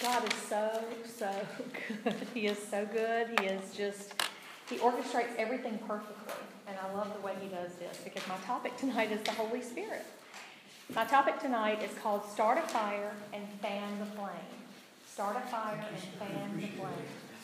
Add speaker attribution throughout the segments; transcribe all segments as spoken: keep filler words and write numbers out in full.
Speaker 1: God is so, so good. He is so good. He is just, he orchestrates everything perfectly. And I love the way he does this because my topic tonight is the Holy Spirit. My topic tonight is called Start a Fire and Fan the Flame. Start a fire and fan the flame.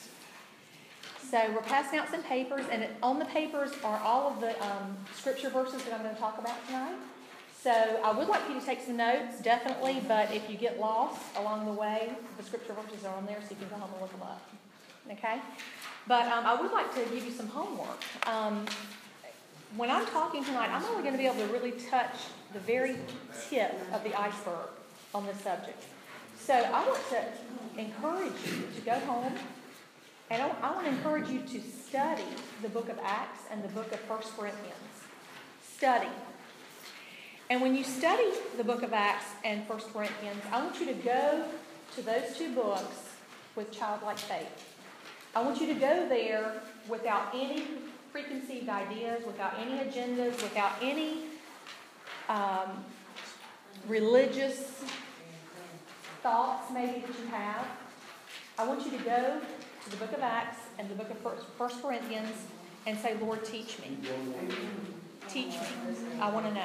Speaker 1: So we're passing out some papers, and on the papers are all of the um, scripture verses that I'm going to talk about tonight. So I would like you to take some notes, definitely, but if you get lost along the way, the scripture verses are on there so you can go home and look them up. Okay? But um, I would like to give you some homework. Um, when I'm talking tonight, I'm only going to be able to really touch the very tip of the iceberg on this subject. So I want to encourage you to go home, and I, I want to encourage you to study the book of Acts and the book of First Corinthians. Study. And when you study the book of Acts and First Corinthians, I want you to go to those two books with childlike faith. I want you to go there without any preconceived ideas, without any agendas, without any um, religious thoughts maybe that you have. I want you to go to the book of Acts and the book of First Corinthians and say, Lord, teach me. Teach me. I want to know.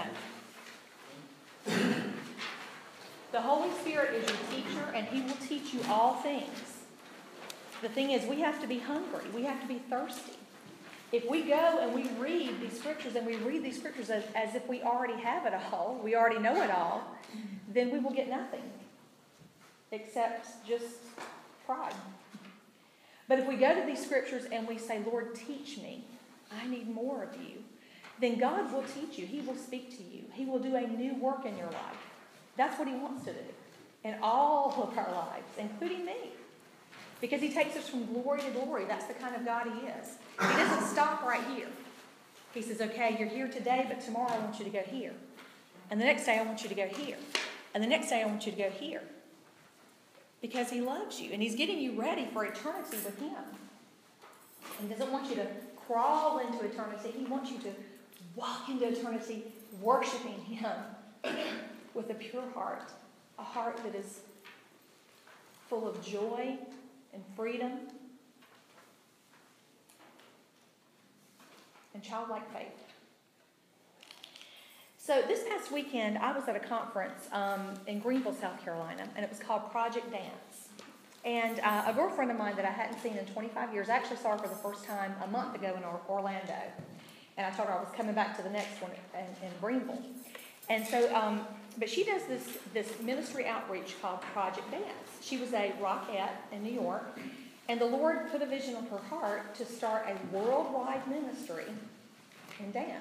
Speaker 1: The Holy Spirit is your teacher, and he will teach you all things. The thing is, we have to be hungry. We have to be thirsty. If we go and we read these scriptures, and we read these scriptures as, as if we already have it all, we already know it all, then we will get nothing except just pride. But if we go to these scriptures and we say, Lord, teach me, I need more of you, then God will teach you. He will speak to you. He will do a new work in your life. That's what he wants to do in all of our lives, including me. Because he takes us from glory to glory. That's the kind of God he is. He doesn't stop right here. He says, okay, you're here today, but tomorrow I want you to go here. And the next day I want you to go here. And the next day I want you to go here. Because he loves you. And he's getting you ready for eternity with him. He doesn't want you to crawl into eternity. He wants you to walk into eternity worshiping him with a pure heart. A heart that is full of joy and freedom and childlike faith. So this past weekend, I was at a conference um, in Greenville, South Carolina, and it was called Project Dance. And uh, a girlfriend of mine that I hadn't seen in twenty-five years, I actually saw her for the first time a month ago in Orlando. And I told her I was coming back to the next one in, in Greenville. And so, um, but she does this, this ministry outreach called Project Dance. She was a rockette in New York, and the Lord put a vision on her heart to start a worldwide ministry in dance.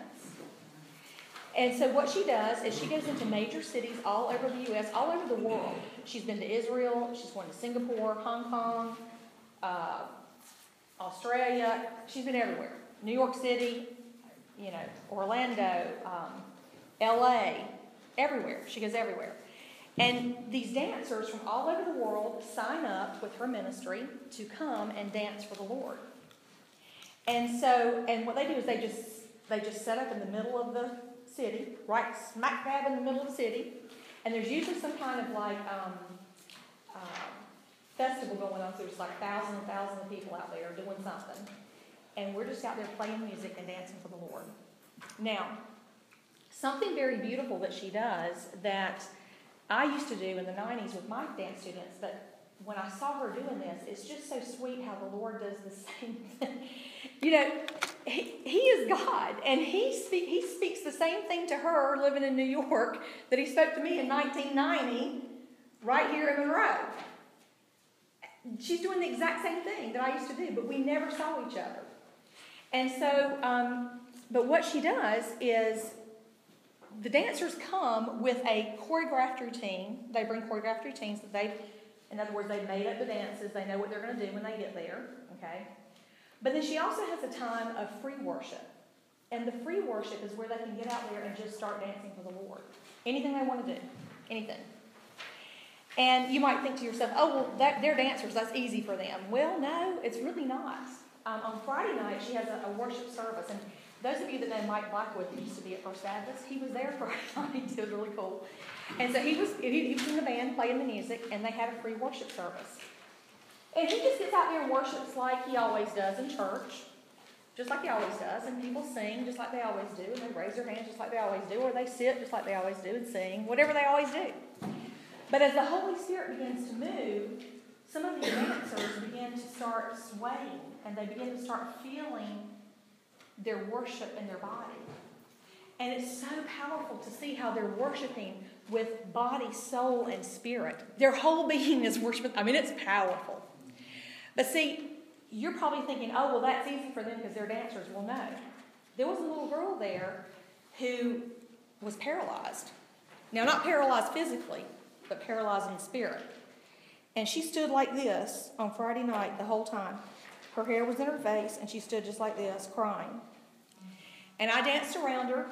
Speaker 1: And so what she does is she goes into major cities all over the U S, all over the world. She's been to Israel, she's gone to Singapore, Hong Kong, uh, Australia. She's been everywhere. New York City, you know, Orlando, um, L A, everywhere. She goes everywhere. And these dancers from all over the world sign up with her ministry to come and dance for the Lord. And so, and what they do is they just they just set up in the middle of the city, right smack dab in the middle of the city, and there's usually some kind of like um, uh, festival going on, so there's like thousands and thousands of people out there doing something. And we're just out there playing music and dancing for the Lord. Now, something very beautiful that she does that I used to do in the nineties with my dance students, but when I saw her doing this, it's just so sweet how the Lord does the same thing. You know, he, he is God, and he, speak, he speaks the same thing to her living in New York that he spoke to me in nineteen ninety right here in Monroe. She's doing the exact same thing that I used to do, but we never saw each other. And so, um, but what she does is the dancers come with a choreographed routine. They bring choreographed routines that they've, in other words, they've made up the dances. They know what they're going to do when they get there, okay? But then she also has a time of free worship. And the free worship is where they can get out there and just start dancing for the Lord. Anything they want to do. Anything. And you might think to yourself, oh, well, that, they're dancers. That's easy for them. Well, no, it's really not. Um, on Friday night, she has a, a worship service. And Those of you that know Mike Blackwood, that used to be at First Baptist, he was there Friday night. It was really cool. And so he was, he, he was in the band playing the music, and they had a free worship service. And he just gets out there and worships like he always does in church, just like he always does. And people sing just like they always do, and they raise their hands just like they always do, or they sit just like they always do and sing, whatever they always do. But as the Holy Spirit begins to move, some of the dancers begin to start swaying, and they begin to start feeling their worship in their body. And it's so powerful to see how they're worshiping with body, soul, and spirit. Their whole being is worshiping. I mean, it's powerful. But see, you're probably thinking, oh, well, that's easy for them because they're dancers. Well, no. There was a little girl there who was paralyzed. Now, not paralyzed physically, but paralyzed in spirit. And she stood like this on Friday night the whole time. Her hair was in her face, and she stood just like this, crying. And I danced around her,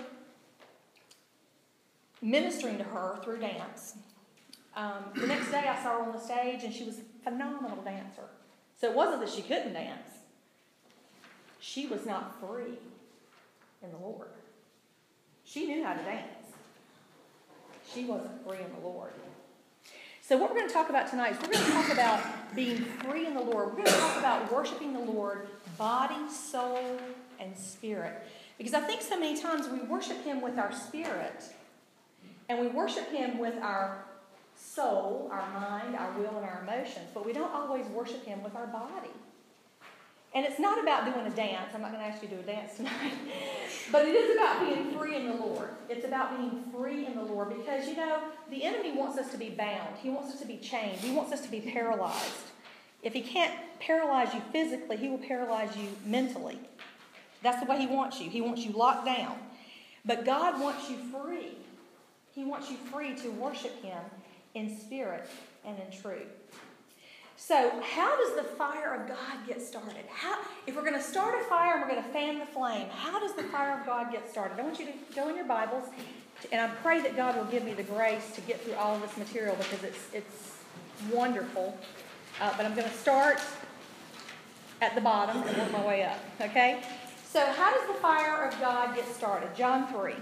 Speaker 1: ministering to her through dance. Um, the next day I saw her on the stage, and she was a phenomenal dancer. So it wasn't that she couldn't dance. She was not free in the Lord. She knew how to dance. She wasn't free in the Lord. So what we're going to talk about tonight is we're going to talk about being free in the Lord. We're going to talk about worshiping the Lord, body, soul, and spirit. Because I think so many times we worship Him with our spirit, and we worship Him with our soul, our mind, our will, and our emotions, but we don't always worship Him with our body. And it's not about doing a dance. I'm not going to ask you to do a dance tonight. But it is about being free in the Lord. It's about being free in the Lord because, you know, the enemy wants us to be bound. He wants us to be chained. He wants us to be paralyzed. If he can't paralyze you physically, he will paralyze you mentally. That's the way he wants you. He wants you locked down. But God wants you free. He wants you free to worship Him in spirit and in truth. So how does the fire of God get started? How, if we're going to start a fire and we're going to fan the flame, how does the fire of God get started? I want you to go in your Bibles, and I pray that God will give me the grace to get through all of this material because it's it's wonderful. Uh, but I'm going to start at the bottom and work my way up, okay? So how does the fire of God get started? John three.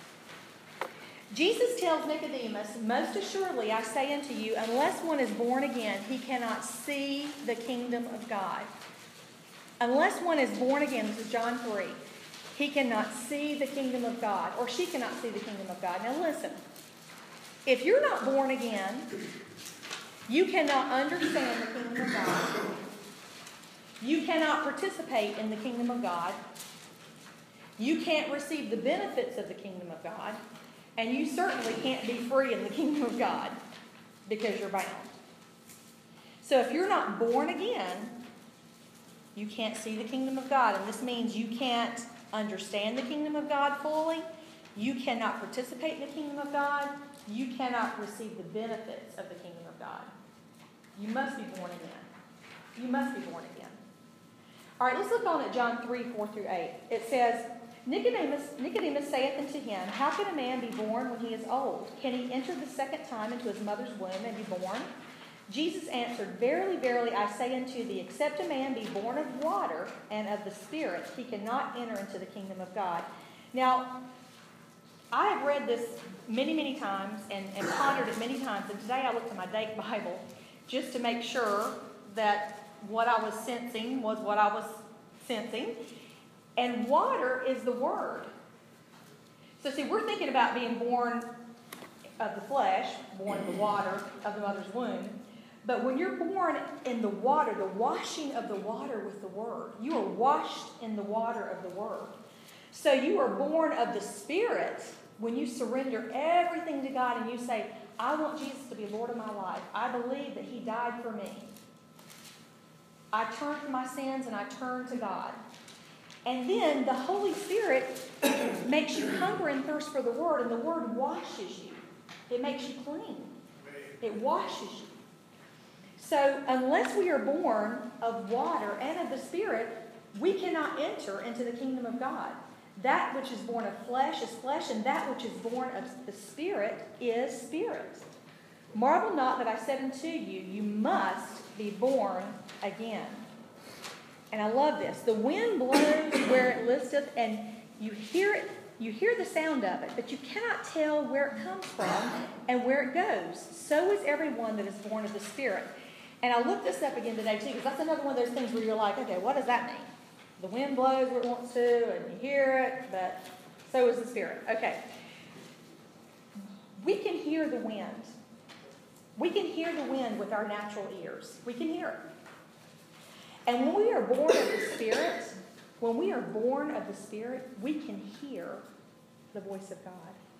Speaker 1: Jesus tells Nicodemus, "Most assuredly I say unto you, unless one is born again, he cannot see the kingdom of God." Unless one is born again, this is John three, he cannot see the kingdom of God, or she cannot see the kingdom of God. Now listen, if you're not born again, you cannot understand the kingdom of God. You cannot participate in the kingdom of God. You can't receive the benefits of the kingdom of God. And you certainly can't be free in the kingdom of God because you're bound. So if you're not born again, you can't see the kingdom of God. And this means you can't understand the kingdom of God fully. You cannot participate in the kingdom of God. You cannot receive the benefits of the kingdom of God. You must be born again. You must be born again. All right, let's look on at John three, four through eight. It says, Nicodemus, Nicodemus saith unto him, How can a man be born when he is old? Can he enter the second time into his mother's womb and be born? Jesus answered, Verily, verily, I say unto thee, except a man be born of water and of the Spirit, he cannot enter into the kingdom of God. Now, I have read this many, many times and, and pondered it many times, and today I looked at my Dake Bible just to make sure that what I was sensing was what I was sensing. And water is the Word. So see, we're thinking about being born of the flesh, born of the water of the mother's womb. But when you're born in the water, the washing of the water with the Word, you are washed in the water of the Word. So you are born of the Spirit when you surrender everything to God and you say, I want Jesus to be Lord of my life. I believe that He died for me. I turn from my sins and I turn to God. And then the Holy Spirit makes you hunger and thirst for the Word, and the Word washes you. It makes you clean. It washes you. So unless we are born of water and of the Spirit, we cannot enter into the kingdom of God. That which is born of flesh is flesh, and that which is born of the Spirit is spirit. Marvel not that I said unto you, you must be born again. And I love this. The wind blows where it listeth, and You hear it, you hear the sound of it, but you cannot tell where it comes from and where it goes. So is everyone that is born of the Spirit. And I looked this up again today, too, because that's another one of those things where you're like, okay, what does that mean? The wind blows where it wants to, and you hear it, but so is the Spirit. Okay. We can hear the wind. We can hear the wind with our natural ears. We can hear it. And when we are born of the Spirit, when we are born of the Spirit, we can hear the voice of God.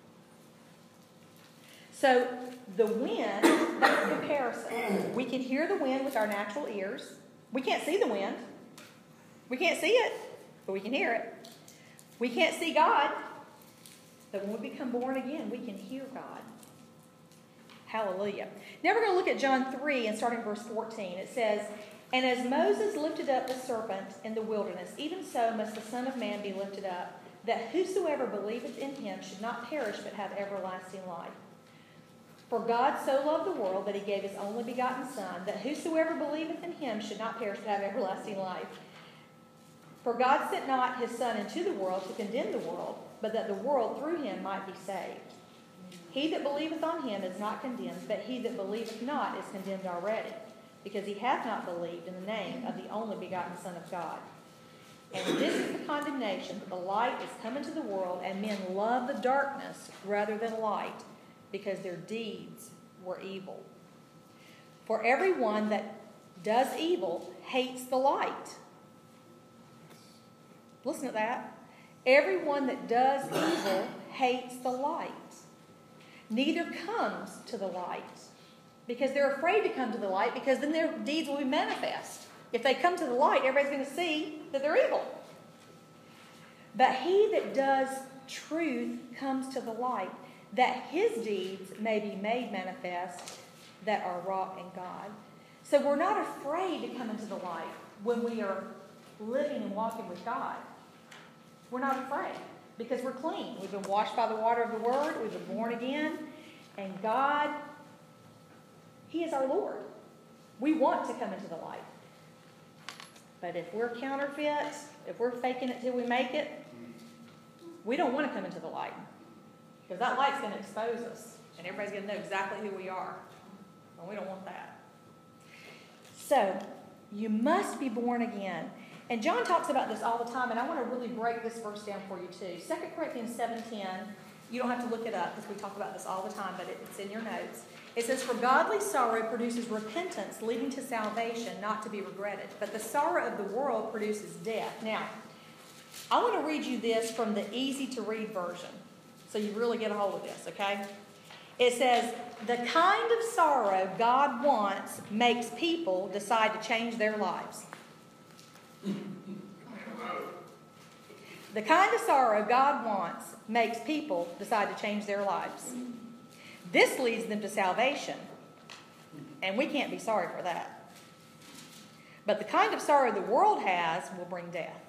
Speaker 1: So the wind, that's a comparison. We can hear the wind with our natural ears. We can't see the wind. We can't see it, but we can hear it. We can't see God, but when we become born again, we can hear God. Hallelujah. Now we're going to look at John three and starting verse fourteen. It says, "And as Moses lifted up the serpent in the wilderness, even so must the Son of Man be lifted up, that whosoever believeth in him should not perish but have everlasting life. For God so loved the world that he gave his only begotten Son, that whosoever believeth in him should not perish but have everlasting life. For God sent not his Son into the world to condemn the world, but that the world through him might be saved. He that believeth on him is not condemned, but he that believeth not is condemned already, because he hath not believed in the name of the only begotten Son of God. And this is the condemnation, that the light is come into the world, and men love the darkness rather than light, because their deeds were evil. For everyone that does evil hates the light." Listen to that. "Everyone that does evil hates the light, neither comes to the light," because they're afraid to come to the light, because then their deeds will be manifest. If they come to the light, everybody's going to see that they're evil. "But he that does truth comes to the light, that his deeds may be made manifest that are wrought in God." So we're not afraid to come into the light when we are living and walking with God. We're not afraid because we're clean. We've been washed by the water of the Word. We've been born again. And God, he is our Lord. We want to come into the light. But if we're counterfeits, if we're faking it till we make it, we don't want to come into the light. Because that light's going to expose us. And everybody's going to know exactly who we are. And we don't want that. So, you must be born again. And John talks about this all the time, and I want to really break this verse down for you too. Second Corinthians seven ten, you don't have to look it up because we talk about this all the time, but it's in your notes. It says, "For godly sorrow produces repentance, leading to salvation, not to be regretted. But the sorrow of the world produces death." Now, I want to read you this from the easy-to-read version, so you really get a hold of this, okay? It says, "The kind of sorrow God wants makes people decide to change their lives." The kind of sorrow God wants makes people decide to change their lives. This leads them to salvation, and we can't be sorry for that. But the kind of sorrow the world has will bring death.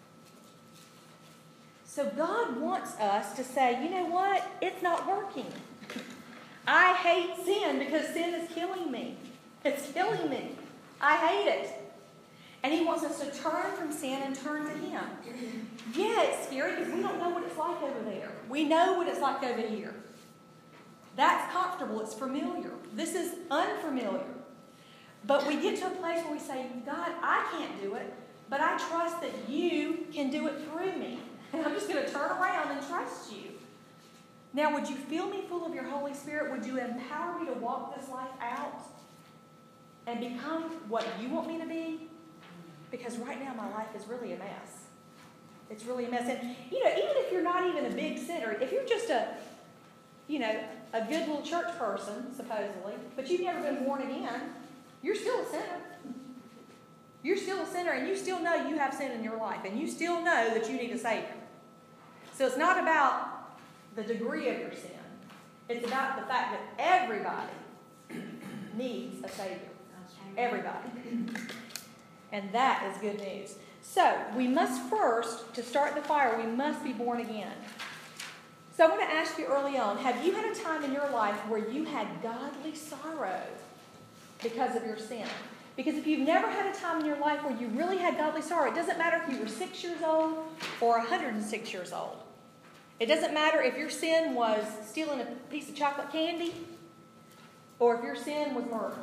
Speaker 1: So God wants us to say, you know what? It's not working. I hate sin because sin is killing me. It's killing me. I hate it. And he wants us to turn from sin and turn to him. Yeah, it's scary because we don't know what it's like over there. We know what it's like over here. That's comfortable. It's familiar. This is unfamiliar. But we get to a place where we say, God, I can't do it, but I trust that you can do it through me. And I'm just going to turn around and trust you. Now, would you fill me full of your Holy Spirit? Would you empower me to walk this life out and become what you want me to be? Because right now my life is really a mess. It's really a mess. And, you know, even if you're not even a big sinner, if you're just a, you know, a good little church person, supposedly, but you've never been born again, you're still a sinner. You're still a sinner, and you still know you have sin in your life, and you still know that you need a Savior. So it's not about the degree of your sin. It's about the fact that everybody needs a Savior. Everybody. And that is good news. So, we must first, to start the fire, we must be born again. So I want to ask you early on, have you had a time in your life where you had godly sorrow because of your sin? Because if you've never had a time in your life where you really had godly sorrow, it doesn't matter if you were six years old or one hundred six years old. It doesn't matter if your sin was stealing a piece of chocolate candy or if your sin was murder.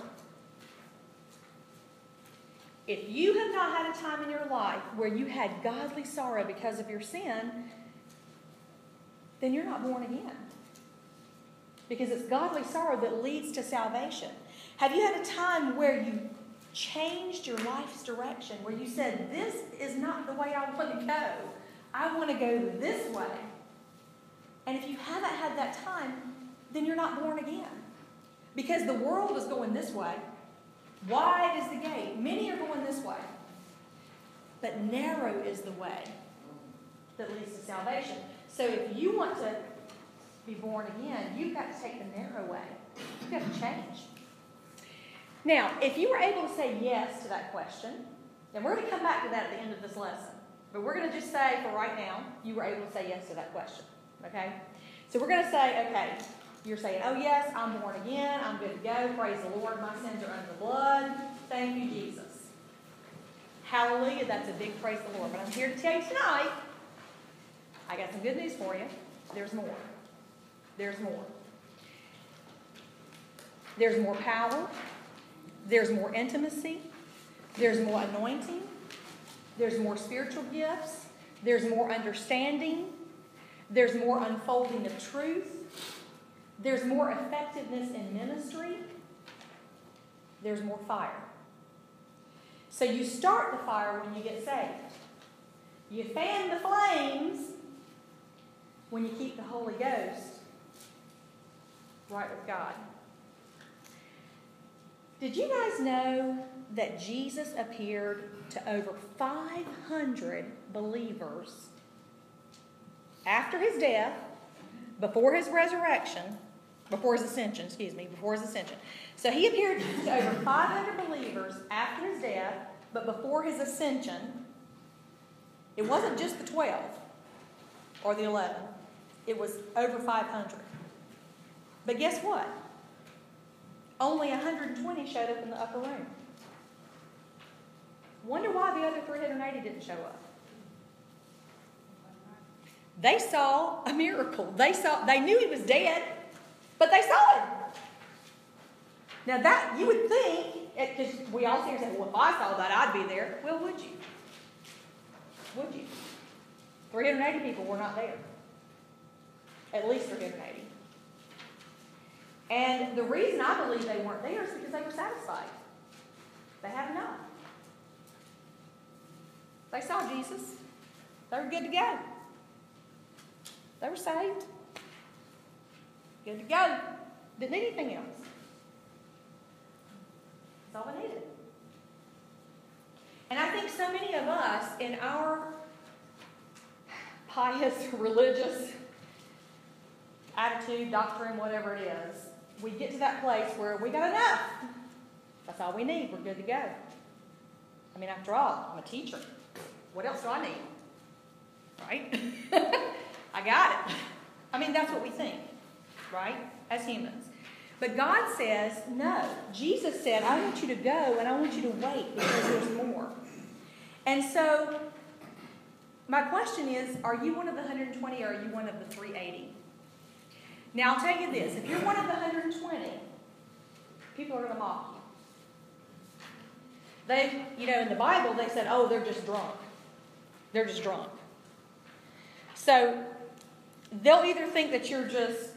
Speaker 1: If you have not had a time in your life where you had godly sorrow because of your sin, then you're not born again. Because it's godly sorrow that leads to salvation. Have you had a time where you changed your life's direction, where you said, this is not the way I want to go. I want to go this way. And if you haven't had that time, then you're not born again. Because the world is going this way. Wide is the gate. Many are going this way. But narrow is the way that leads to salvation. So if you want to be born again, you've got to take the narrow way. You've got to change. Now, if you were able to say yes to that question, and we're going to come back to that at the end of this lesson, but we're going to just say for right now, you were able to say yes to that question. Okay? So we're going to say, okay, you're saying, oh yes, I'm born again, I'm good to go, praise the Lord, my sins are under the blood, thank you, Jesus. Hallelujah, that's a big praise the Lord. But I'm here to tell you tonight, I got some good news for you. There's more. There's more. There's more power. There's more intimacy. There's more anointing. There's more spiritual gifts. There's more understanding. There's more unfolding of truth. There's more effectiveness in ministry. There's more fire. So you start the fire when you get saved. You fan the flames when you keep the Holy Ghost right with God. Did you guys know that Jesus appeared to over five hundred believers after his death, before his resurrection, before his ascension, excuse me, before his ascension. So he appeared to over five hundred believers after his death, but before his ascension. It wasn't just the twelve or the eleven. It was over five hundred. But guess what? Only one hundred twenty showed up in the upper room. Wonder why the other three hundred eighty didn't show up. They saw a miracle. They saw. They knew he was dead, but they saw him. Now that, you would think, because we all sit here and say, well, if I saw that, I'd be there. Well, would you? Would you? three hundred eighty people were not there. At least three hundred eighty. And the reason I believe they weren't there is because they were satisfied. They had enough. They saw Jesus. They were good to go. They were saved. Good to go. Didn't need anything else. That's all they needed. And I think so many of us in our pious, religious attitude, doctrine, whatever it is, we get to that place where we got enough. That's all we need. We're good to go. I mean, after all, I'm a teacher. What else do I need? Right? I got it. I mean, that's what we think, right? As humans. But God says, no. Jesus said, I want you to go and I want you to wait because there's more. And so, my question is, are you one of the one hundred twenty or are you one of the three hundred eighty? Now, I'll tell you this. If you're one of the one hundred twenty, people are going to mock you. They, you know, in the Bible, they said, oh, they're just drunk. They're just drunk. So, they'll either think that you're just,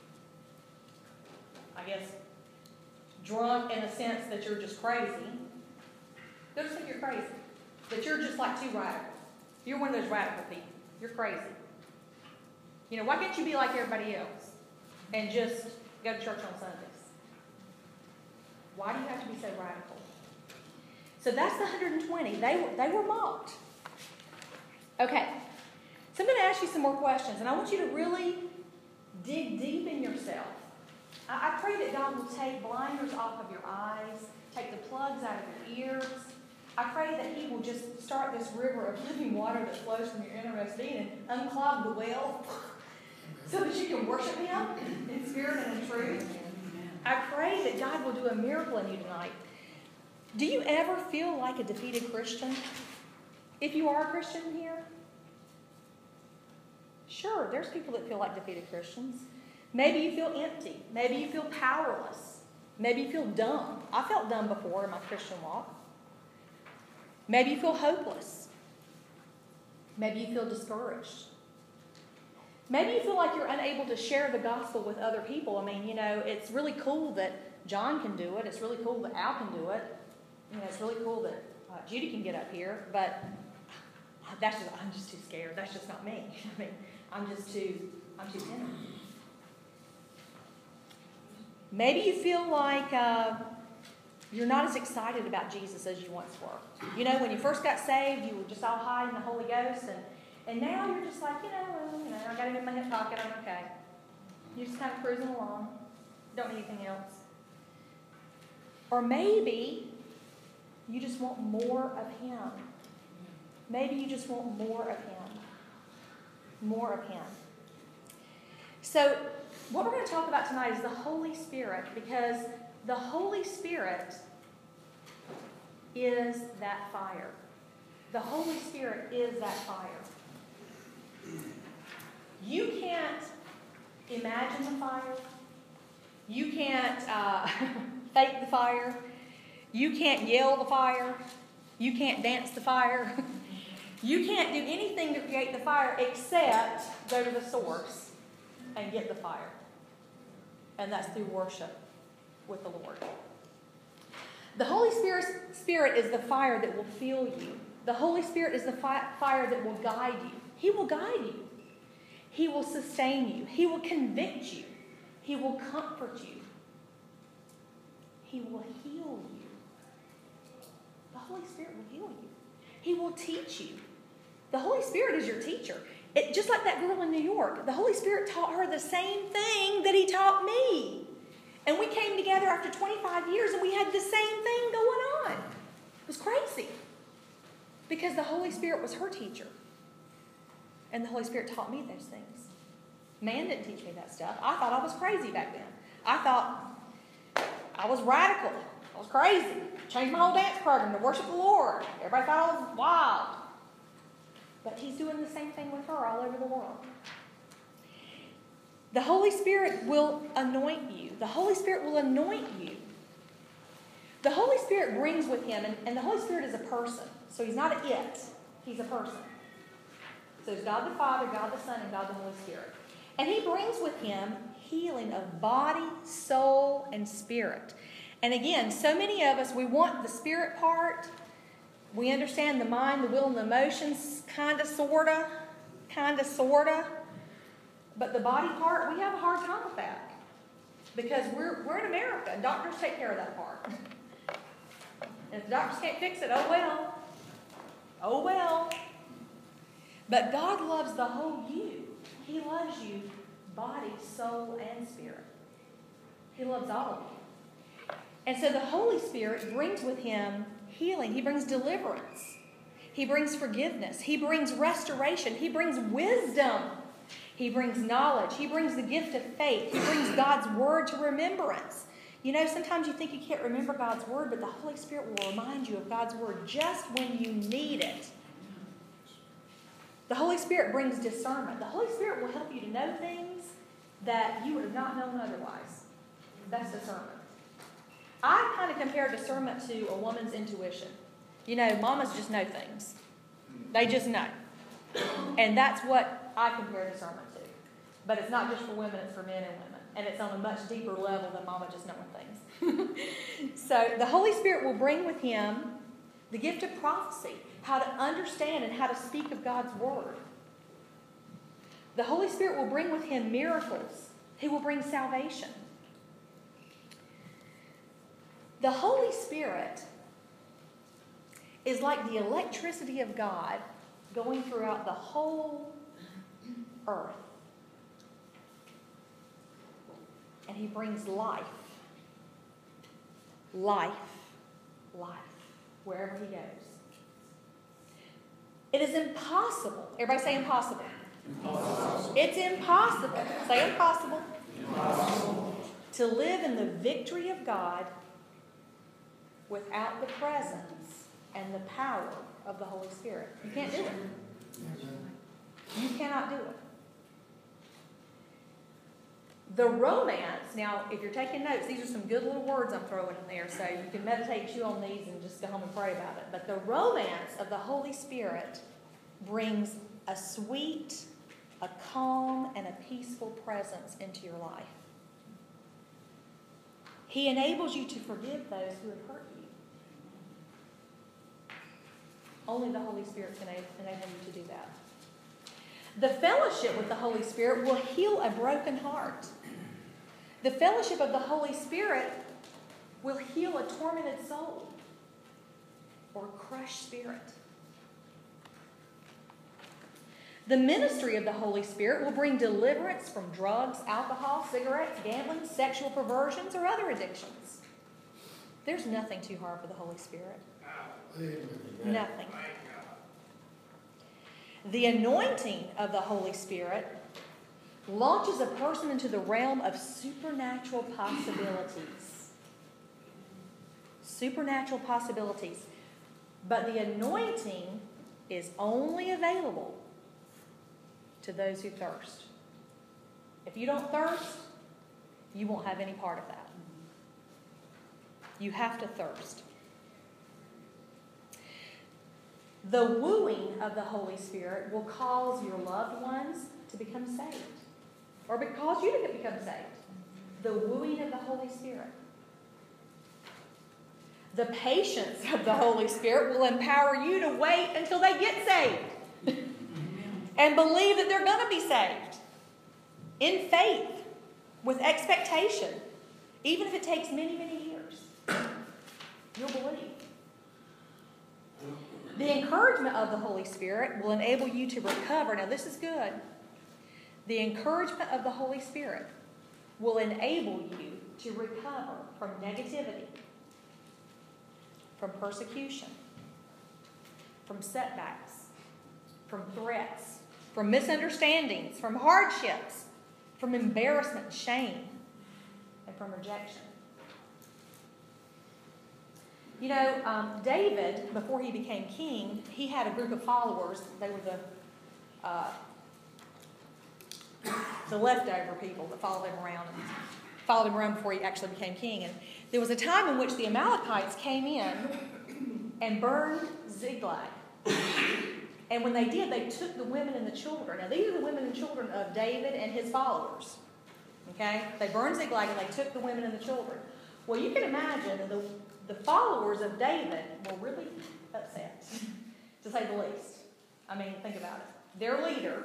Speaker 1: I guess, drunk in a sense that you're just crazy. They'll just think you're crazy. That you're just like too radical. You're one of those radical people. You're crazy. You know, why can't you be like everybody else and just go to church on Sundays? Why do you have to be so radical? So that's the one hundred twenty. They were, they were mocked. Okay. So I'm going to ask you some more questions, and I want you to really dig deep in yourself. I, I pray that God will take blinders off of your eyes, take the plugs out of your ears. I pray that He will just start this river of living water that flows from your innermost being and unclog the well so that you can worship Him in spirit and in truth. I pray that God will do a miracle in you tonight. Do you ever feel like a defeated Christian? If you are a Christian here? Sure, there's people that feel like defeated Christians. Maybe you feel empty. Maybe you feel powerless. Maybe you feel dumb. I felt dumb before in my Christian walk. Maybe you feel hopeless. Maybe you feel discouraged. Maybe you feel like you're unable to share the gospel with other people. I mean, you know, it's really cool that John can do it. It's really cool that Al can do it. You know, it's really cool that uh, Judy can get up here. But that's just, I'm just too scared. That's just not me. I mean, I'm just too, I'm too timid. Maybe you feel like uh, you're not as excited about Jesus as you once were. You know, when you first got saved, you were just all high in the Holy Ghost, and, and now you're just like, you know, well, you know, I got it in my hip pocket, I'm okay. You're just kind of cruising along. Don't need anything else. Or maybe you just want more of Him. Maybe you just want more of Him. More of Him. So, what we're going to talk about tonight is the Holy Spirit, because the Holy Spirit is that fire. The Holy Spirit is that fire. You can't imagine the fire. You can't uh, fake the fire. You can't yell the fire. You can't dance the fire. You can't do anything to create the fire except go to the source and get the fire. And that's through worship with the Lord. The Holy Spirit, Spirit is the fire that will fill you. The Holy Spirit is the fi- fire that will guide you. He will guide you. He will sustain you. He will convict you. He will comfort you. He will heal you. The Holy Spirit will heal you. He will teach you. The Holy Spirit is your teacher. It, just like that girl in New York, the Holy Spirit taught her the same thing that He taught me. And we came together after twenty-five years and we had the same thing going on. It was crazy. Because the Holy Spirit was her teacher. And the Holy Spirit taught me those things. Man didn't teach me that stuff. I thought I was crazy back then. I thought I was radical. I was crazy. Changed my whole dance program to worship the Lord. Everybody thought I was wild. But He's doing the same thing with her all over the world. The Holy Spirit will anoint you. The Holy Spirit will anoint you. The Holy Spirit brings with Him, and, and the Holy Spirit is a person. So He's not an it. He's a person. So it's God the Father, God the Son, and God the Holy Spirit. And He brings with Him healing of body, soul, and spirit. And again, so many of us, we want the spirit part. We understand the mind, the will, and the emotions, kind of, sort of, kind of, sort of. But the body part, we have a hard time with that. Because we're, we're in America, and doctors take care of that part. And if the doctors can't fix it, oh well. Oh well. But God loves the whole you. He loves you, body, soul, and spirit. He loves all of you. And so the Holy Spirit brings with Him healing. He brings deliverance. He brings forgiveness. He brings restoration. He brings wisdom. He brings knowledge. He brings the gift of faith. He brings God's word to remembrance. You know, sometimes you think you can't remember God's word, but the Holy Spirit will remind you of God's word just when you need it. The Holy Spirit brings discernment. The Holy Spirit will help you to know things that you would have not known otherwise. That's discernment. I kind of compare discernment to a woman's intuition. You know, mamas just know things. They just know. And that's what I compare discernment to. But it's not just for women, it's for men and women. And it's on a much deeper level than mama just knowing things. So the Holy Spirit will bring with Him the gift of prophecy, how to understand and how to speak of God's word. The Holy Spirit will bring with Him miracles. He will bring salvation. The Holy Spirit is like the electricity of God going throughout the whole earth. And He brings life. Life. Life. Wherever He goes. It is impossible. Everybody say impossible. Impossible. It's impossible. Say impossible. Impossible. To live in the victory of God without the presence and the power of the Holy Spirit. You can't do it. You cannot do it. The romance, now if you're taking notes, these are some good little words I'm throwing in there, so you can meditate, chew on these, and just go home and pray about it. But the romance of the Holy Spirit brings a sweet, a calm, and a peaceful presence into your life. He enables you to forgive those who have hurt you. Only the Holy Spirit can enable you to do that. The fellowship with the Holy Spirit will heal a broken heart. The fellowship of the Holy Spirit will heal a tormented soul or a crushed spirit. The ministry of the Holy Spirit will bring deliverance from drugs, alcohol, cigarettes, gambling, sexual perversions, or other addictions. There's nothing too hard for the Holy Spirit. Nothing. The anointing of the Holy Spirit launches a person into the realm of supernatural possibilities. Supernatural possibilities. But the anointing is only available to those who thirst. If you don't thirst, you won't have any part of that. You have to thirst. The wooing of the Holy Spirit will cause your loved ones to become saved. Or cause you to become saved. The wooing of the Holy Spirit. The patience of the Holy Spirit will empower you to wait until they get saved. And believe that they're going to be saved. In faith. With expectation. Even if it takes many, many years. You'll believe. The encouragement of the Holy Spirit will enable you to recover. Now this is good. The encouragement of the Holy Spirit will enable you to recover from negativity, from persecution, from setbacks, from threats, from misunderstandings, from hardships, from embarrassment, shame, and from rejection. You know, um, David, before he became king, he had a group of followers. They were the uh, the leftover people that followed him around and followed him around before he actually became king. And there was a time in which the Amalekites came in and burned Ziklag. And when they did, they took the women and the children. Now, these are the women and children of David and his followers. Okay? They burned Ziklag and they took the women and the children. Well, you can imagine that the, the followers of David were really upset, to say the least. I mean, think about it. Their leader,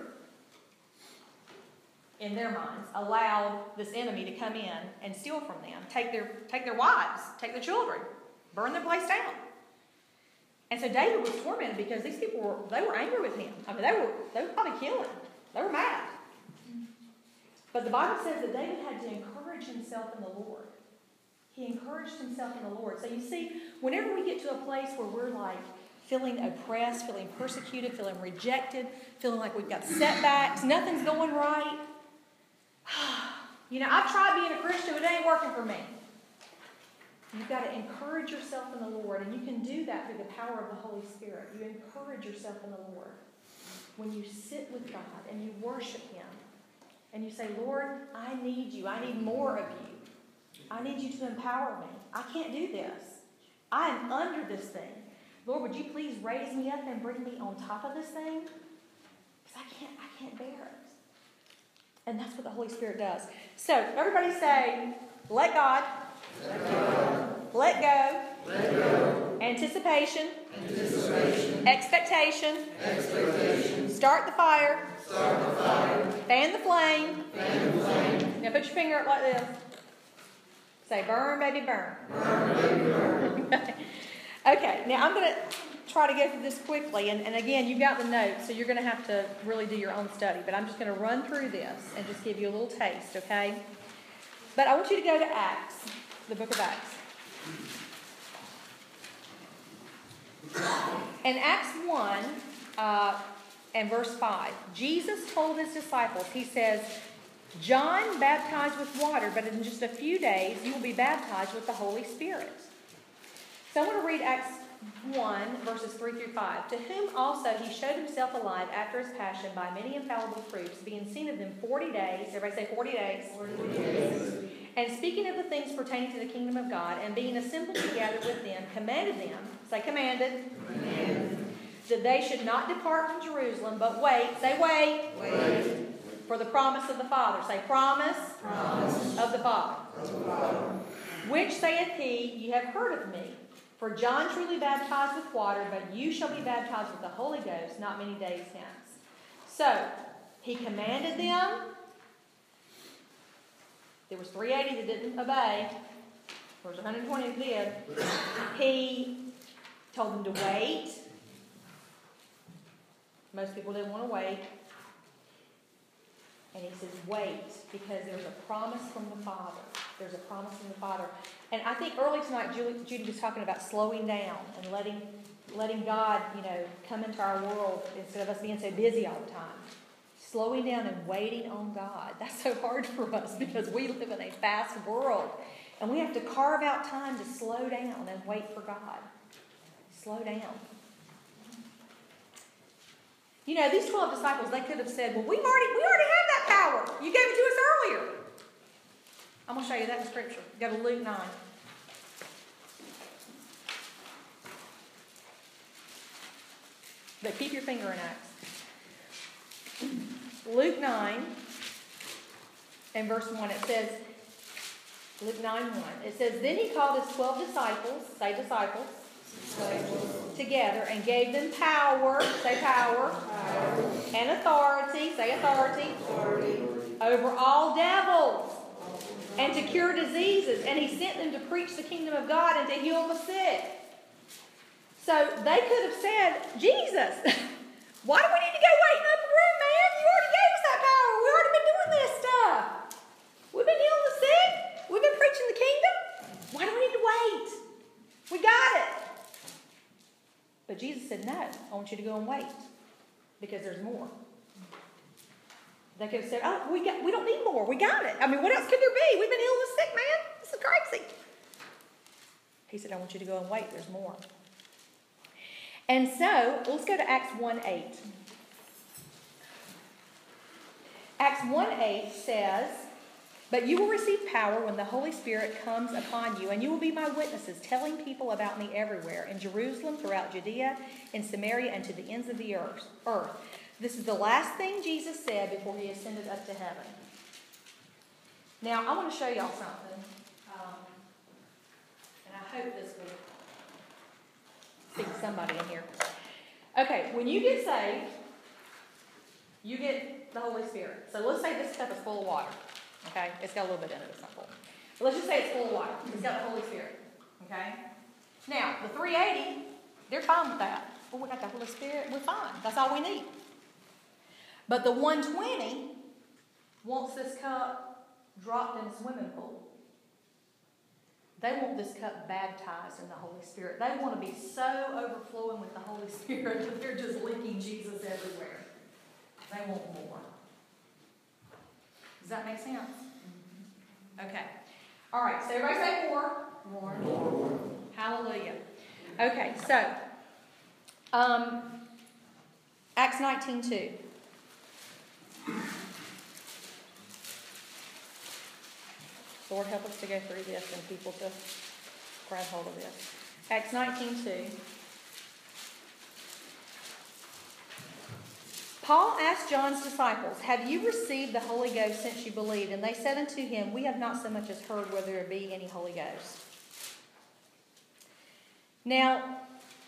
Speaker 1: in their minds, allowed this enemy to come in and steal from them, take their take their wives, take their children, burn their place down. And so David was tormented because these people were they were angry with him. I mean, they were they would probably kill him. They were mad. But the Bible says that David had to encourage himself in the Lord. He encouraged himself in the Lord. So you see, whenever we get to a place where we're like feeling oppressed, feeling persecuted, feeling rejected, feeling like we've got setbacks, nothing's going right. You know, I've tried being a Christian, but it ain't working for me. You've got to encourage yourself in the Lord, and you can do that through the power of the Holy Spirit. You encourage yourself in the Lord when you sit with God and you worship Him. And you say, Lord, I need you. I need more of you. I need you to empower me. I can't do this. I am under this thing. Lord, would you please raise me up and bring me on top of this thing? Because I can't, I can't bear it. And that's what the Holy Spirit does. So, everybody say, let God. Let go. Let go. Let go. Anticipation. Anticipation. Expectation. Expectation. Start the fire. Start the fire. Fan the flame. Fan the flame. Now put your finger up like this. Say, burn, baby, burn. Burn, baby, burn. Okay, now I'm going to try to go through this quickly. And, and again, you've got the notes, so you're going to have to really do your own study. But I'm just going to run through this and just give you a little taste, okay? But I want you to go to Acts, the book of Acts. In Acts one uh, and verse five, Jesus told his disciples, he says, John baptized with water, but in just a few days you will be baptized with the Holy Spirit. So I want to read Acts one, verses three through five. To whom also he showed himself alive after his passion by many infallible proofs, being seen of them forty days. Everybody say forty days. forty days. And speaking of the things pertaining to the kingdom of God, and being assembled together with them, commanded them, say commanded, commanded, that they should not depart from Jerusalem, but wait, say wait, wait, for the promise of the Father. Say promise, promise of the Father. Of the Father. Which saith he, ye have heard of me. For John truly baptized with water, but you shall be baptized with the Holy Ghost not many days hence. So, he commanded them. There was three hundred eighty that didn't obey. There was one hundred twenty that did. He told them to wait. Most people didn't want to wait. And he says, wait, because there's a promise from the Father. There's a promise from the Father. And I think early tonight, Julie, Judy was talking about slowing down and letting letting God, you know, come into our world instead of us being so busy all the time. Slowing down and waiting on God. That's so hard for us because we live in a fast world. And we have to carve out time to slow down and wait for God. Slow down. You know, these twelve disciples, they could have said, well, we've already, we already have that power. You gave it to us earlier. I'm going to show you that in Scripture. Go to Luke nine. But keep your finger in Acts. Luke nine and verse one, it says, Luke nine one, it says, then he called his twelve disciples, say disciples, disciples, together and gave them power, say power, power, and authority, say authority, authority, over all devils, and to cure diseases. And he sent them to preach the kingdom of God and to heal the sick. So they could have said, Jesus, why do we need to go wait in the upper room, man? You already gave us that power. We've already been doing this stuff. We've been healing the sick. We've been preaching the kingdom. Why do we need to wait? We got it. But Jesus said, no, I want you to go and wait because there's more. They could have said, oh, we got, we don't need more. We got it. I mean, what else could there be? We've been healing the sick, man. This is crazy. He said, I want you to go and wait. There's more. And so, let's go to Acts one eight. Acts one eight says, but you will receive power when the Holy Spirit comes upon you, and you will be my witnesses, telling people about me everywhere, in Jerusalem, throughout Judea, in Samaria, and to the ends of the earth. This is the last thing Jesus said before he ascended up to heaven. Now, I want to show y'all something, um, and I hope this will speak to somebody in here. Okay, when you get saved, you get the Holy Spirit. So let's say this cup is full of water. Okay, it's got a little bit in it. It's not full. But let's just say it's full of water. It's got the Holy Spirit. Okay. Now the three eighty, they're fine with that. Well, we got the Holy Spirit. We're fine. That's all we need. But the one twenty wants this cup dropped in a swimming pool. They want this cup baptized in the Holy Spirit. They want to be so overflowing with the Holy Spirit that they're just leaking Jesus everywhere. They want more. Does that make sense? Mm-hmm. Okay. All right. So everybody say more. More. More. Hallelujah. Okay. So, um, Acts nineteen two. Lord, help us to go through this and people to grab hold of this. Acts nineteen two. Paul asked John's disciples, have you received the Holy Ghost since you believed? And they said unto him, we have not so much as heard whether there be any Holy Ghost. Now,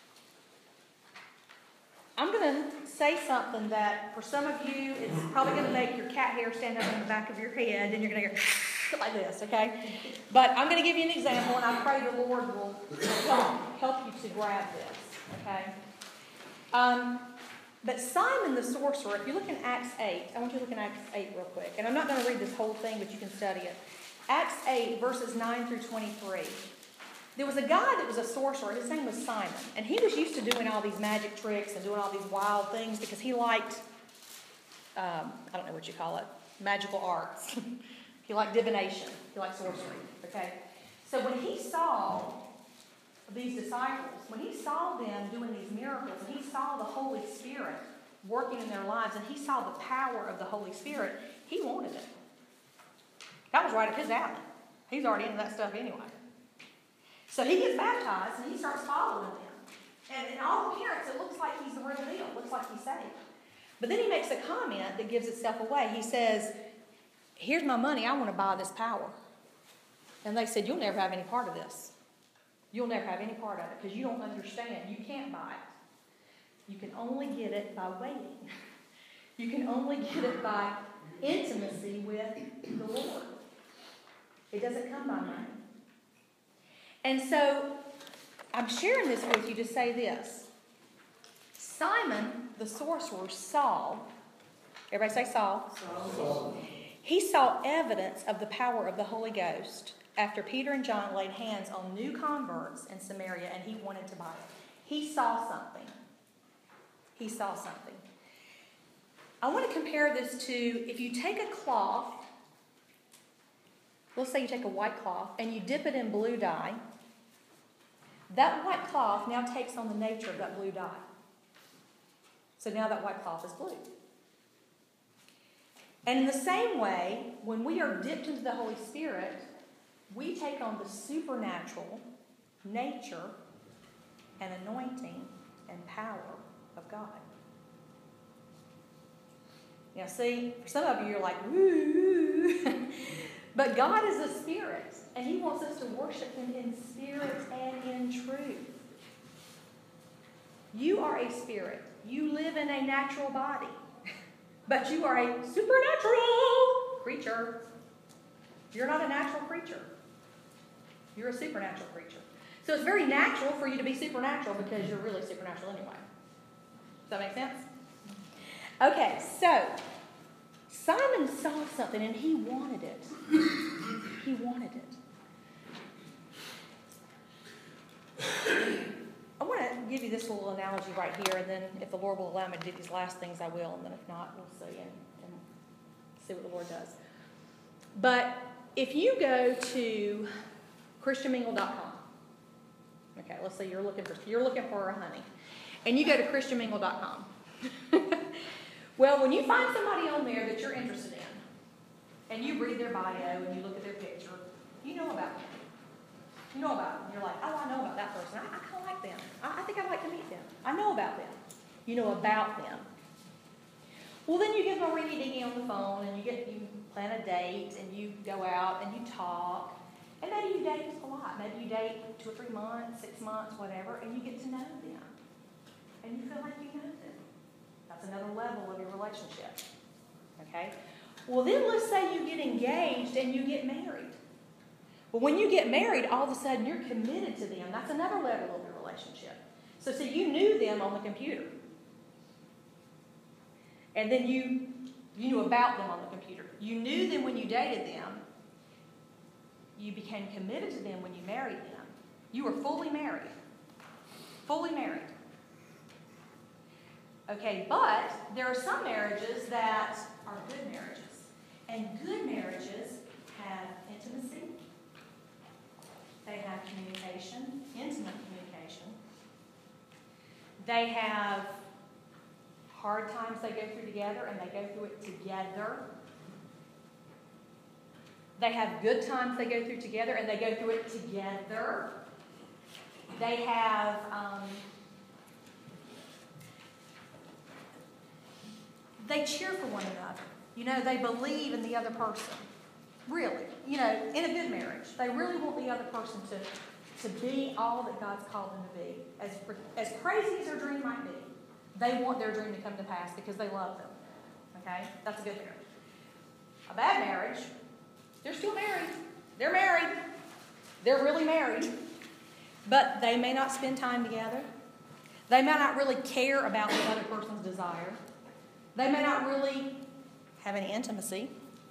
Speaker 1: I'm going to say something that for some of you, it's probably going to make your cat hair stand up on the back of your head, and you're going to go like this, okay? But I'm going to give you an example, and I pray the Lord will help, help you to grab this, okay? Um... But Simon the sorcerer, if you look in Acts eight, I want you to look in Acts eight real quick. And I'm not going to read this whole thing, but you can study it. Acts eight, verses nine through twenty-three. There was a guy that was a sorcerer. His name was Simon. And he was used to doing all these magic tricks and doing all these wild things because he liked, um, I don't know what you call it, magical arts. He liked divination. He liked sorcery. Okay? So when he saw these disciples, when he saw them doing these miracles, and he saw the Holy Spirit working in their lives, and he saw the power of the Holy Spirit, he wanted it. That was right up his alley. He's already into that stuff anyway. So he gets baptized, and he starts following them. And in all appearance, it looks like he's the real deal. It looks like he's saved. But then he makes a comment that gives itself away. He says, here's my money. I want to buy this power. And they said, you'll never have any part of this. You'll never have any part of it because you don't understand. You can't buy it. You can only get it by waiting. You can only get it by intimacy with the Lord. It doesn't come by money. And so I'm sharing this with you to say this. Simon, the sorcerer, saw, everybody say Saul. Saul. He saw evidence of the power of the Holy Ghost after Peter and John laid hands on new converts in Samaria, and he wanted to buy it. He saw something. He saw something. I want to compare this to if you take a cloth, let's say you take a white cloth, and you dip it in blue dye. That white cloth now takes on the nature of that blue dye. So now that white cloth is blue. And in the same way, when we are dipped into the Holy Spirit, we take on the supernatural nature and anointing and power of God. Now see, for some of you, you're like, woo. But God is a spirit, and he wants us to worship him in spirit and in truth. You are a spirit. You live in a natural body. But you are a supernatural creature. You're not a natural creature. You're a supernatural creature. So it's very natural for you to be supernatural because you're really supernatural anyway. Does that make sense? Okay, so Simon saw something and he wanted it. He wanted it. I want to give you this little analogy right here, and then if the Lord will allow me to do these last things, I will, and then if not, we'll see and, and see what the Lord does. But if you go to Christian Mingle dot com, okay, let's say you're looking for you're looking for a honey, and you go to Christian Mingle dot com. Well, when you find somebody on there that you're interested in, and you read their bio and you look at their picture, you know about them. You know about them. You're like, oh, I know about that person. I, I kind of like them. I, I think I'd like to meet them. I know about them. You know about them. Well, then you get them a ringy-dingy on the phone, and you get you plan a date, and you go out and you talk, and maybe you date a lot. Maybe you date two or three months, six months, whatever, and you get to know them, and you feel like you know them. That's another level of your relationship. Okay? Well, then let's say you get engaged and you get married. Well, when you get married, all of a sudden you're committed to them. That's another level of your relationship. So, see, you knew them on the computer. And then you, you knew about them on the computer. You knew them when you dated them. You became committed to them when you married them. You were fully married. Fully married. Okay, but there are some marriages that are good marriages. And good marriages have intimacy. They have communication, intimate communication. They have hard times they go through together, and they go through it together. They have good times they go through together, and they go through it together. They have um, they cheer for one another. You know, they believe in the other person. Really. You know, in a good marriage, they really want the other person to, to be all that God's called them to be. As, as crazy as their dream might be, they want their dream to come to pass because they love them. Okay? That's a good marriage. A bad marriage, they're still married. They're married. They're really married. But they may not spend time together. They may not really care about the other person's desire. They may not really have any intimacy.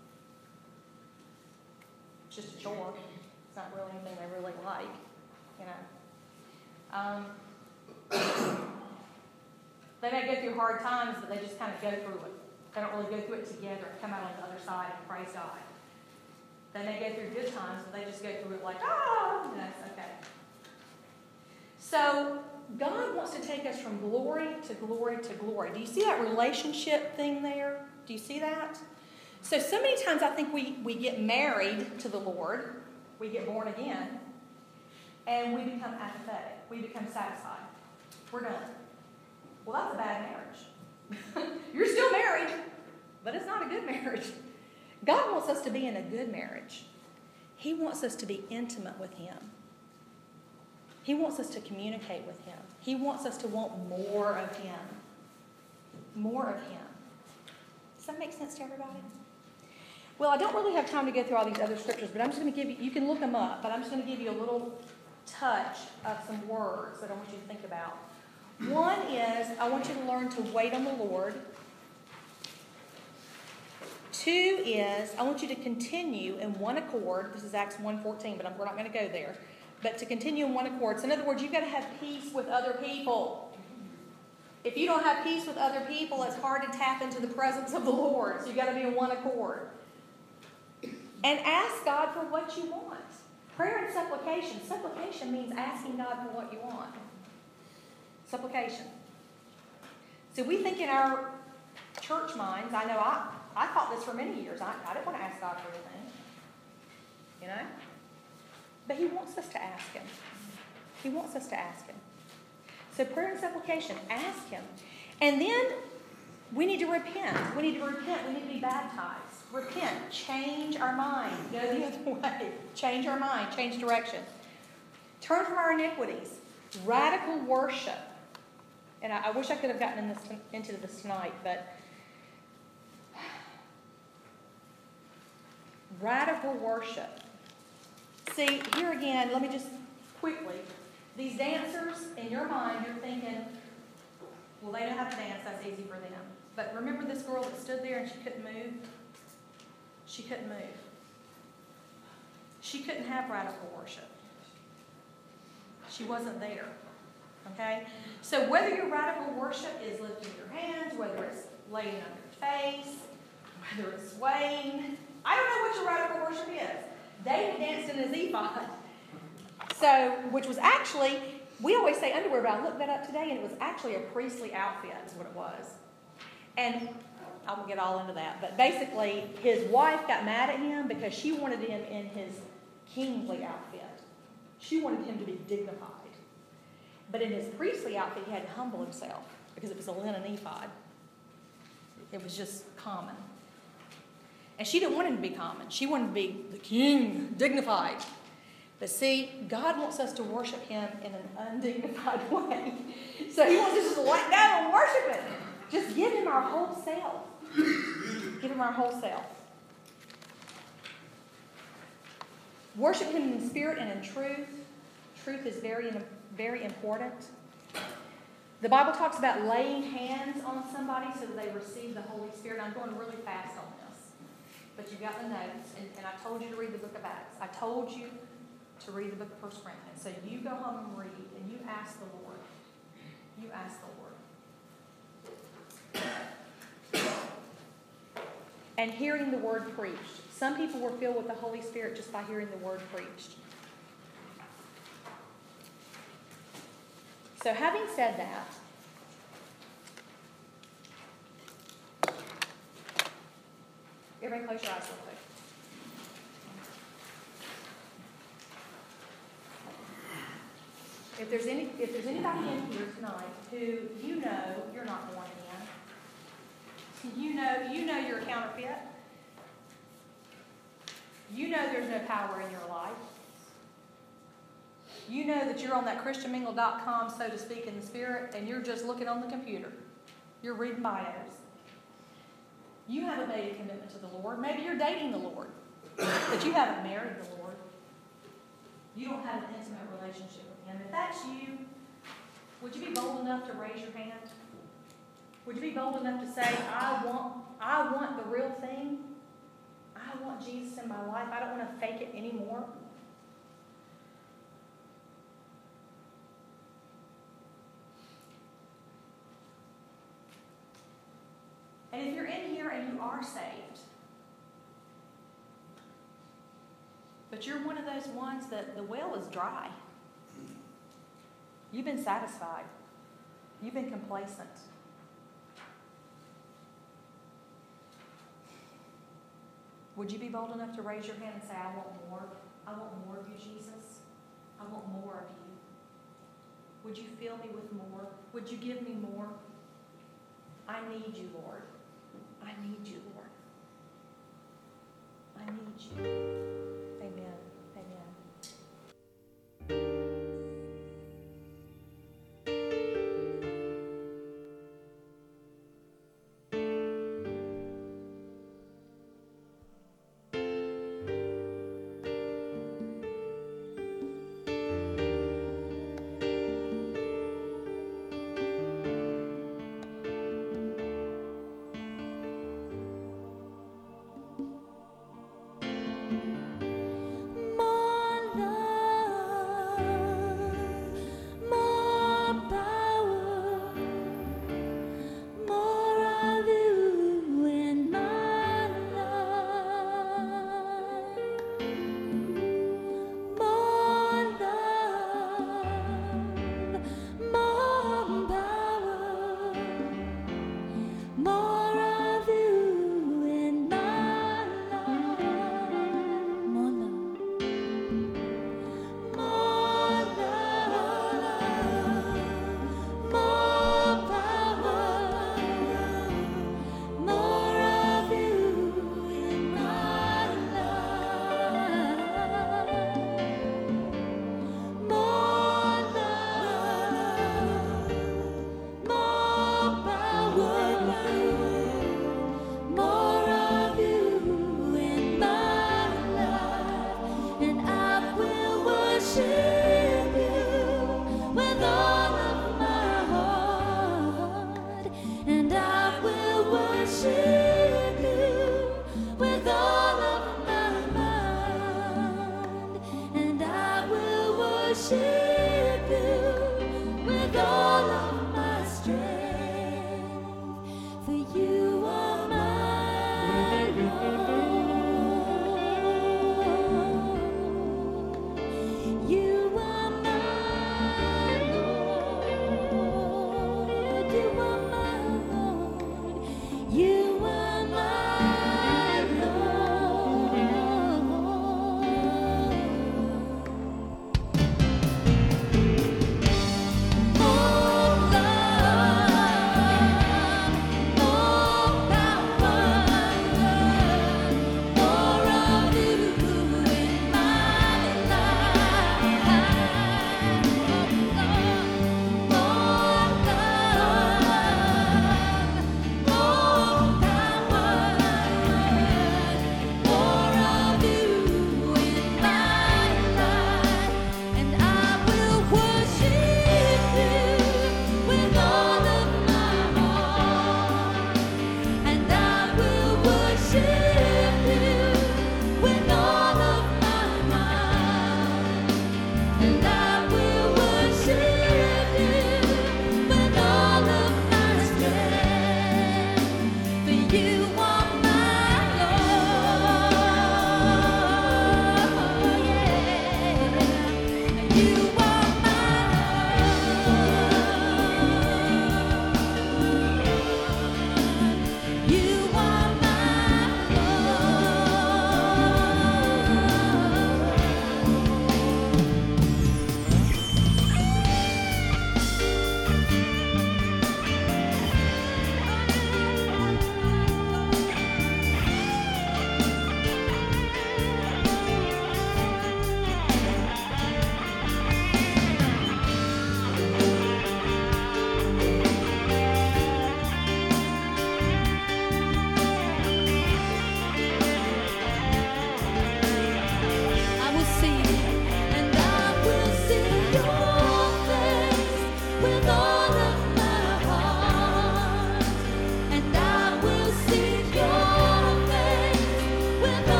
Speaker 1: It's just a chore. It's not really anything they really like, you know. Um, they may go through hard times, but they just kind of go through it. They don't really go through it together and come out on the other side and praise God. They may go through good times, but they just go through it like, ah, oh, that's okay. So God wants to take us from glory to glory to glory. Do you see that relationship thing there? Do you see that? So, so many times I think we, we get married to the Lord, we get born again, and we become apathetic. We become satisfied. We're done. Well, that's a bad marriage. You're still married, but it's not a good marriage. God wants us to be in a good marriage. He wants us to be intimate with Him. He wants us to communicate with Him. He wants us to want more of Him. More of Him. Does that make sense to everybody? Well, I don't really have time to go through all these other scriptures, but I'm just going to give you, you can look them up, but I'm just going to give you a little touch of some words that I want you to think about. One is, I want you to learn to wait on the Lord. Two is, I want you to continue in one accord. This is Acts one fourteen, but I'm, we're not going to go there. But to continue in one accord. So in other words, you've got to have peace with other people. If you don't have peace with other people, it's hard to tap into the presence of the Lord. So you've got to be in one accord. And ask God for what you want. Prayer and supplication. Supplication means asking God for what you want. Supplication. So we think in our church minds, I know I, I thought this for many years. I, I didn't want to ask God for anything. You know? But He wants us to ask Him. He wants us to ask Him. So prayer and supplication, ask Him. And then we need to repent. We need to repent. We need to be baptized. Repent. Change our mind. Go the other way. Change our mind. Change direction. Turn from our iniquities. Radical worship. And I, I wish I could have gotten in this, into this tonight, but radical worship. See, here again, let me just quickly. These dancers, in your mind, you're thinking, well, they know how to dance. That's easy for them. But remember this girl that stood there and she couldn't move? She couldn't move. She couldn't have radical worship. She wasn't there. Okay? So whether your radical worship is lifting your hands, whether it's laying on your face, whether it's swaying, I don't know what your radical worship is. David danced in his ephod. So, which was actually, we always say underwear, but I looked that up today, and it was actually a priestly outfit is what it was. And I won't get all into that, but basically his wife got mad at him because she wanted him in his kingly outfit. She wanted him to be dignified. But in his priestly outfit, he had to humble himself because it was a linen ephod. It was just common. And she didn't want him to be common. She wanted to be the king, dignified. But see, God wants us to worship Him in an undignified way. So He wants us to let go and worship Him. Just give Him our whole self. Give Him our whole self. Worship Him in spirit and in truth. Truth is very, very important. The Bible talks about laying hands on somebody so that they receive the Holy Spirit. I'm going really fast on this. But you've got the notes, and, and I told you to read the book of Acts. I told you to read the book of First Corinthians. So you go home and read, and you ask the Lord. You ask the Lord. And hearing the word preached. Some people were filled with the Holy Spirit just by hearing the word preached. So having said that, everybody close your eyes real quick. If there's any, if there's anybody in here tonight who you know you're not born again, you know you know you're a counterfeit. You know there's no power in your life. You know that you're on that Christian mingle dot com, so to speak, in the spirit, and you're just looking on the computer. You're reading bios. You haven't made a commitment to the Lord. Maybe you're dating the Lord, but you haven't married the Lord. You don't have an intimate relationship with Him. If that's you, would you be bold enough to raise your hand? Would you be bold enough to say, I want, I want the real thing? I want Jesus in my life. I don't want to fake it anymore. And if you're in here and you are saved, but you're one of those ones that the well is dry. You've been satisfied. You've been complacent. Would you be bold enough to raise your hand and say, I want more? I want more of you, Jesus. I want more of you. Would you fill me with more? Would you give me more? I need you, Lord. I need you, Lord. I need you.